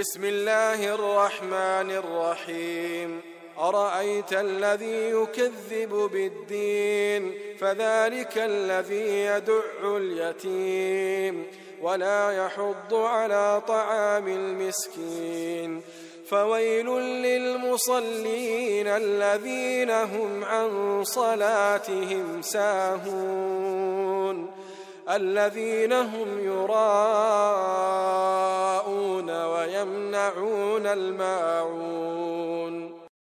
بسم الله الرحمن الرحيم. أرأيت الذي يكذب بالدين فذلك الذي يدع اليتيم ولا يحض على طعام المسكين. فويل للمصلين الذين هم عن صلاتهم ساهون الذين هم يراءون ويمنعون الماعون